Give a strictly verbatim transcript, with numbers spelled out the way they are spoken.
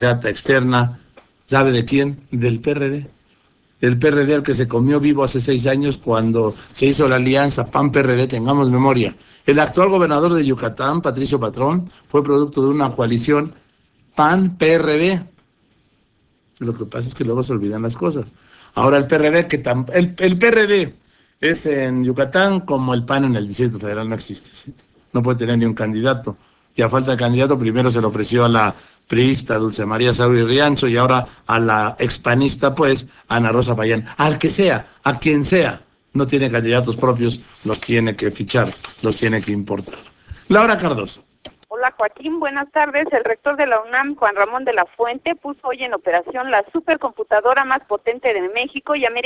candidata externa, ¿sabe de quién? Del P R D. El P R D al que se comió vivo hace seis años cuando se hizo la alianza P A N-P R D, tengamos memoria. El actual gobernador de Yucatán, Patricio Patrón, fue producto de una coalición P A N-P R D. Lo que pasa es que luego se olvidan las cosas. Ahora el P R D, que tam, el, el P R D es en Yucatán como el P A N en el Distrito Federal, no existe, ¿sí? No puede tener ni un candidato. Y a falta de candidato, primero se lo ofreció a la priista Dulce María Sauri Riancho y ahora a la expanista, pues, Ana Rosa Payán. Al que sea, a quien sea, no tiene candidatos propios, los tiene que fichar, los tiene que importar. Laura Cardoso. Hola Joaquín, buenas tardes. El rector de la UNAM, Juan Ramón de la Fuente, puso hoy en operación la supercomputadora más potente de México y América.